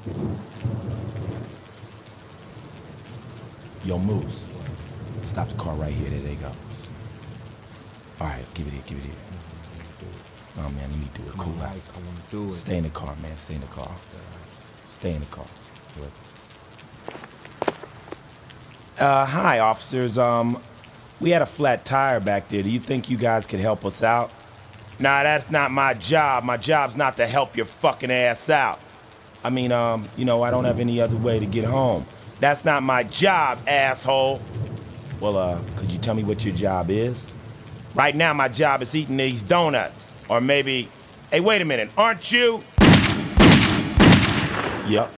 Yo, Moose. Stop the car right here. There they go. All right, give it here. Oh, man, let me do it. Cool out. I want to do it. Stay in the car, man. Stay in the car. Stay in the car. Hi, officers. We had a flat tire back there. Do you think you guys could help us out? Nah, that's not my job. My job's not to help your fucking ass out. I mean, you know, I don't have any other way to get home. That's not my job, asshole. Well, could you tell me what your job is? Right now, my job is eating these donuts. Or maybe, hey, wait a minute, aren't you? Yup.